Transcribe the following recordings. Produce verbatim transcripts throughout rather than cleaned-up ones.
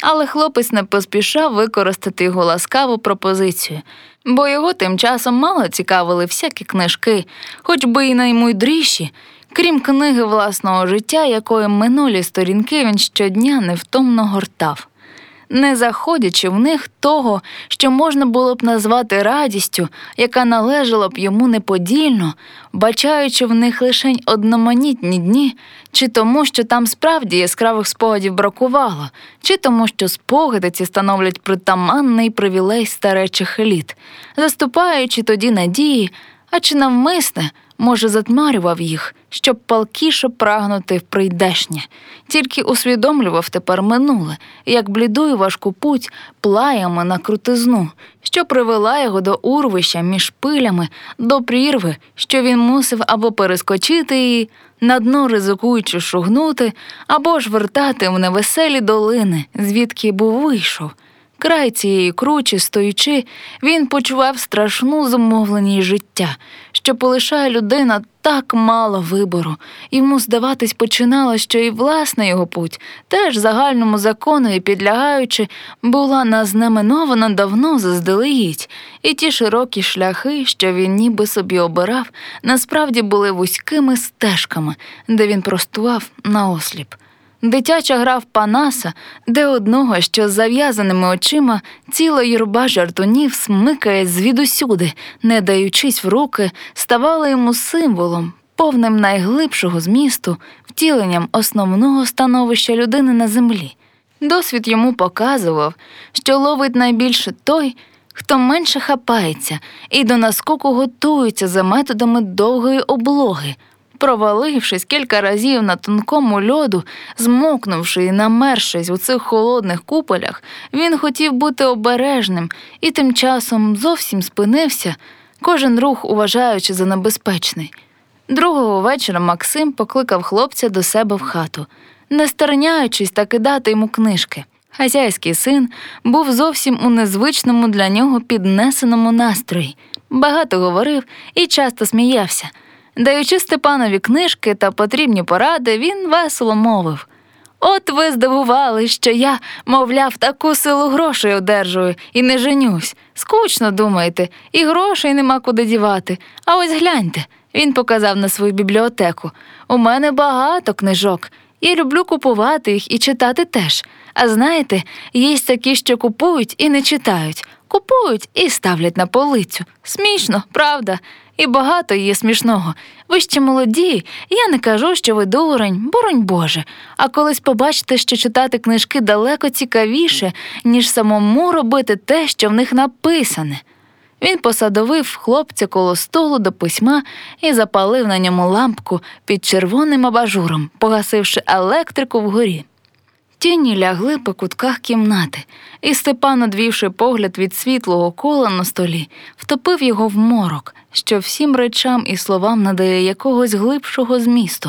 Але хлопець не поспішав використати його ласкаву пропозицію, бо його тим часом мало цікавили всякі книжки, хоч би й наймудріші, крім книги власного життя, якої минулі сторінки він щодня невтомно гортав. Не заходячи в них того, що можна було б назвати радістю, яка належала б йому неподільно, бачаючи в них лишень одноманітні дні, чи тому, що там справді яскравих спогадів бракувало, чи тому, що спогади ці становлять притаманний привілей старечих еліт, заступаючи тоді надії, а чи навмисне, може, затьмарював їх, щоб палкіше прагнути в прийдешнє, тільки усвідомлював тепер минуле, як бліду й важку путь плаями на крутизну, що привела його до урвища між пилями, до прірви, що він мусив або перескочити її, на дно ризикуючи шугнути, або ж вертати в невеселі долини, звідки був вийшов. Край цієї кручі стоючи, він почував страшну зумовленість життя, що полишає людина так мало вибору. Йому здаватись починало, що і власна його путь, теж загальному законові підлягаючи, була назнаменована давно заздалегідь, і ті широкі шляхи, що він ніби собі обирав, насправді були вузькими стежками, де він простував наосліп. Дитяча гра в Панаса, де одного, що з зав'язаними очима, ціла юрба жартунів смикає звідусюди, не даючись в руки, ставала йому символом, повним найглибшого змісту, втіленням основного становища людини на землі. Досвід йому показував, що ловить найбільше той, хто менше хапається і до наскоку готується за методами довгої облоги. Провалившись кілька разів на тонкому льоду, змокнувши і намерзшись у цих холодних куполях, він хотів бути обережним і тим часом зовсім спинився, кожен рух уважаючи за небезпечний. Другого вечора Максим покликав хлопця до себе в хату, не стерняючись та кидати йому книжки. Хазяйський син був зовсім у незвичному для нього піднесеному настрої, багато говорив і часто сміявся. Даючи Степанові книжки та потрібні поради, він весело мовив: «От ви здивували, що я, мовляв, таку силу грошей одержую і не женюсь. Скучно, думаєте, і грошей нема куди дівати. А ось гляньте», – він показав на свою бібліотеку, «у мене багато книжок. Я люблю купувати їх і читати теж. А знаєте, є такі, що купують і не читають. Купують і ставлять на полицю. Смішно, правда? І багато є смішного. Ви ще молоді, я не кажу, що ви дурень, боронь Боже. А колись побачите, що читати книжки далеко цікавіше, ніж самому робити те, що в них написане». Він посадовив хлопця коло столу до письма і запалив на ньому лампку під червоним абажуром, погасивши електрику вгорі. Тіні лягли по кутках кімнати, і Степан, одвівши погляд від світлого кола на столі, втопив його в морок, що всім речам і словам надає якогось глибшого змісту.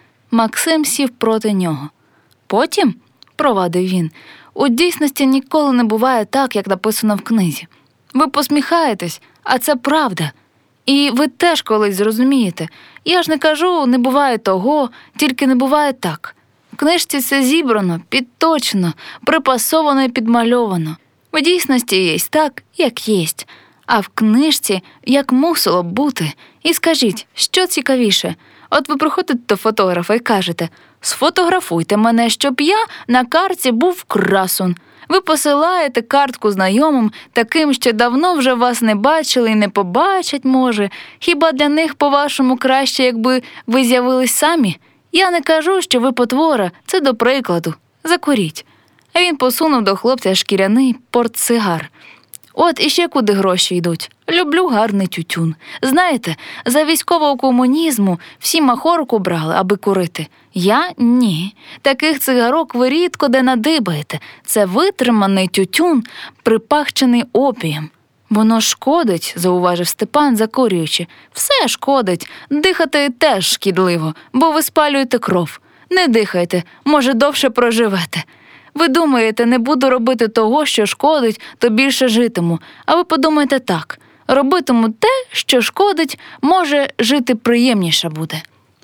Максим сів проти нього. «Потім, – провадив він, – у дійсності ніколи не буває так, як написано в книзі. Ви посміхаєтесь, а це правда. І ви теж колись зрозумієте. Я ж не кажу, не буває того, тільки не буває так. В книжці все зібрано, підточено, припасовано і підмальовано. В дійсності єсть так, як єсть, а в книжці як мусило б бути. І скажіть, що цікавіше? От ви приходите до фотографа і кажете: «Сфотографуйте мене, щоб я на картці був красун». Ви посилаєте картку знайомим, таким, що давно вже вас не бачили і не побачать, може. Хіба для них, по-вашому, краще, якби ви з'явились самі? Я не кажу, що ви потвора, це до прикладу. Закуріть». А він посунув до хлопця шкіряний портсигар. «От іще куди гроші йдуть. Люблю гарний тютюн. Знаєте, за військового комунізму всі махорку брали, аби курити. Я – ні. Таких цигарок ви рідко де надибаєте. Це витриманий тютюн, припахчений опієм. Воно шкодить», – зауважив Степан, закурюючи. «Все шкодить. Дихати теж шкідливо, бо ви спалюєте кров. Не дихайте, може, довше проживете. Ви думаєте, не буду робити того, що шкодить, то більше житиму. А ви подумайте так: робитиму те, що шкодить, може, жити приємніше буде.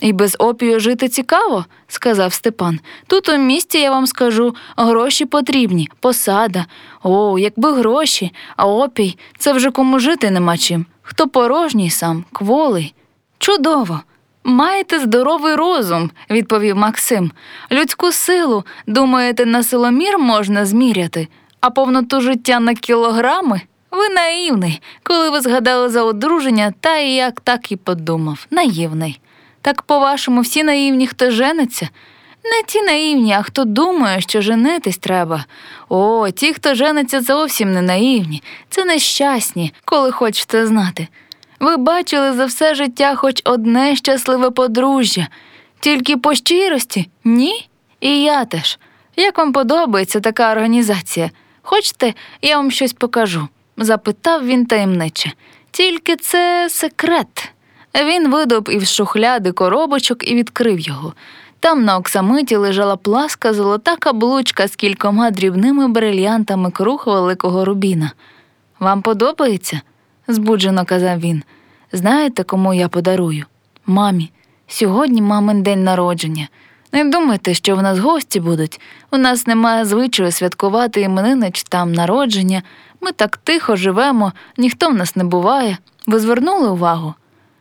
І без опію жити цікаво, сказав Степан. Тут у місті, я вам скажу, гроші потрібні, посада. О, якби гроші, а опій – це вже кому жити нема чим. Хто порожній сам, кволий. Чудово. Маєте здоровий розум, відповів Максим. Людську силу, думаєте, на силомір можна зміряти, а повноту життя на кілограми? Ви наївний. Коли ви згадали за одруження, та і як так і подумав. Наївний. Так, по-вашому, всі наївні, хто жениться? Не ті наївні, а хто думає, що женитись треба. О, ті, хто жениться, зовсім не наївні. Це нещасні, коли хочете знати. Ви бачили за все життя хоч одне щасливе подружжя. Тільки по щирості? Ні? І я теж. Як вам подобається така організація? Хочете, я вам щось покажу? Запитав він таємниче. Тільки це секрет. Він видобув із шухляди коробочок і відкрив його. Там на оксамиті лежала пласка золота каблучка з кількома дрібними брильянтами круг великого рубіна. «Вам подобається?» – збуджено казав він. «Знаєте, кому я подарую? Мамі. Сьогодні мамин день народження. Не думайте, що в нас гості будуть. У нас немає звичаю святкувати іменини чи там народження. Ми так тихо живемо, ніхто в нас не буває. Ви звернули увагу?»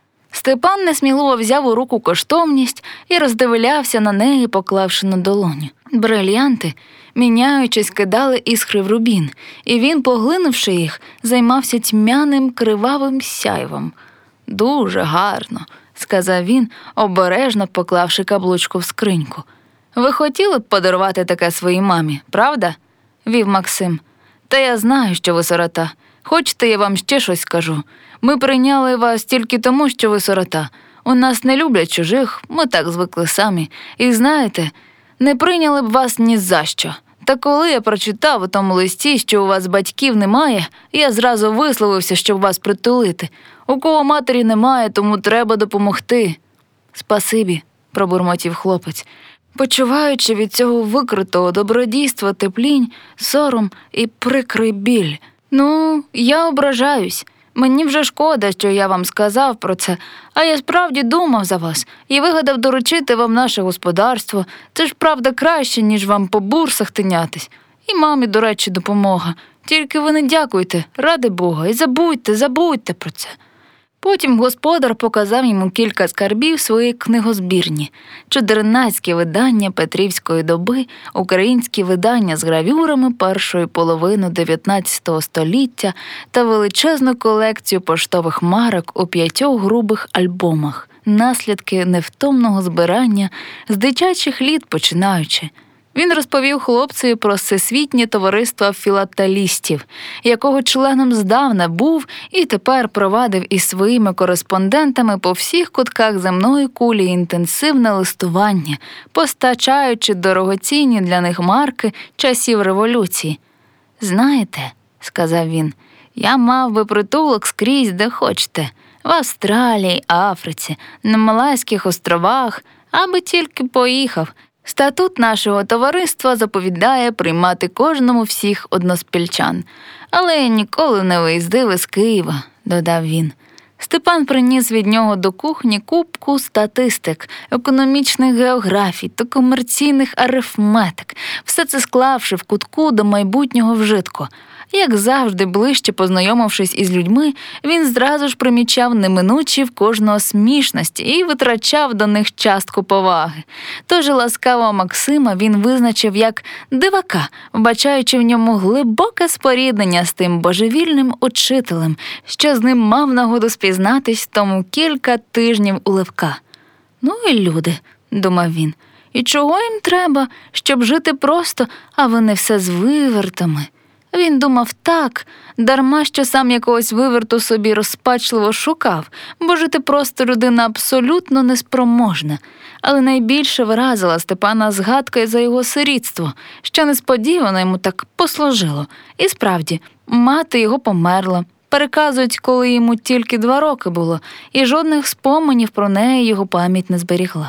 Степан несміливо взяв у руку коштовність і роздивлявся на неї, поклавши на долоню. Брильянти, міняючись, кидали іскри в рубін, і він, поглинувши їх, займався тьмяним кривавим сяйвом. «Дуже гарно», – сказав він, обережно поклавши каблучку в скриньку. «Ви хотіли б подарувати таке своїй мамі, правда?» – вів Максим. «Та я знаю, що ви сирота. Хочете, я вам ще щось скажу? Ми прийняли вас тільки тому, що ви сирота. У нас не люблять чужих, ми так звикли самі. І знаєте, не прийняли б вас ні за що. Та коли я прочитав у тому листі, що у вас батьків немає, я зразу висловився, щоб вас притулити. У кого матері немає, тому треба допомогти». «Спасибі», – пробурмотів хлопець, почуваючи від цього викритого добродійства теплінь, сором і прикрий біль. «Ну, я ображаюсь. Мені вже шкода, що я вам сказав про це, а я справді думав за вас і вигадав доручити вам наше господарство. Це ж правда краще, ніж вам по бурсах тинятись. І мамі, до речі, допомога. Тільки ви не дякуйте, ради Бога, і забудьте, забудьте про це». Потім господар показав йому кілька скарбів своєї книгозбірні. Чудернацькі видання Петрівської доби, українські видання з гравюрами першої половини дев'ятнадцятого століття та величезну колекцію поштових марок у п'ятьох грубих альбомах, наслідки невтомного збирання з дитячих літ починаючи. Він розповів хлопцеві про Всесвітнє товариство філателістів, якого членом здавна був і тепер провадив із своїми кореспондентами по всіх кутках земної кулі інтенсивне листування, постачаючи дорогоцінні для них марки часів революції. «Знаєте, – сказав він, – я мав би притулок скрізь, де хочете, в Австралії, Африці, на Малайських островах, аби тільки поїхав. Статут нашого товариства заповідає приймати кожному всіх односпільчан. Але я ніколи не виїздив із Києва», – додав він. Степан приніс від нього до кухні купку статистик, економічних географій та комерційних арифметик, все це склавши в кутку до майбутнього вжитку. Як завжди, ближче познайомившись із людьми, він зразу ж примічав неминучі в кожного смішності і витрачав до них частку поваги. Тож ласкавого Максима він визначив як дивака, вбачаючи в ньому глибоке споріднення з тим божевільним учителем, що з ним мав нагоду спізнатись тому кілька тижнів у Левка. «Ну і люди», – думав він, – «і чого їм треба, щоб жити просто, а вони все з вивертами?» Він думав так, дарма що сам якогось виверту собі розпачливо шукав, бо жити просто людина абсолютно неспроможна. Але найбільше вразила Степана згадка за його сирітство, що несподівано йому так послужило. І справді, мати його померла. Переказують, коли йому тільки два роки було, і жодних споменів про неї його пам'ять не зберігла.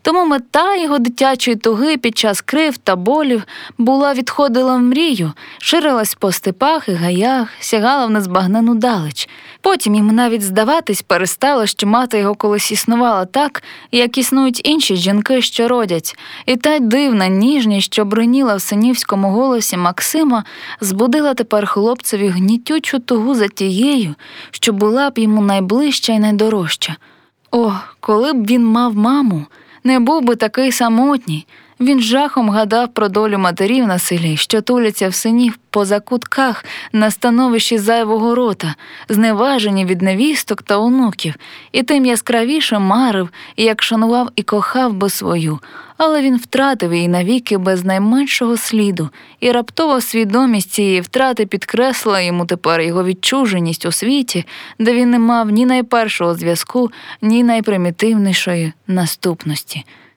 Тому мета його дитячої туги під час крив та болів була відходила в мрію, ширилась по степах і гаях, сягала в незбагнену далеч. Потім йому навіть здаватись перестало, що мати його колись існувала так, як існують інші жінки, що родять. І та дивна ніжність, що броніла в синівському голосі Максима, збудила тепер хлопцеві гнітючу тугу за тією, що була б йому найближча і найдорожча. О, коли б він мав маму, не був би такий самотній. Він жахом гадав про долю матерів на селі, що туляться в синів по закутках на становищі зайвого рота, зневажені від невісток та онуків, і тим яскравіше марив, як шанував і кохав би свою. Але він втратив її навіки без найменшого сліду, і раптова свідомість цієї втрати підкреслила йому тепер його відчуженість у світі, де він не мав ні найпершого зв'язку, ні найпримітивнішої наступності.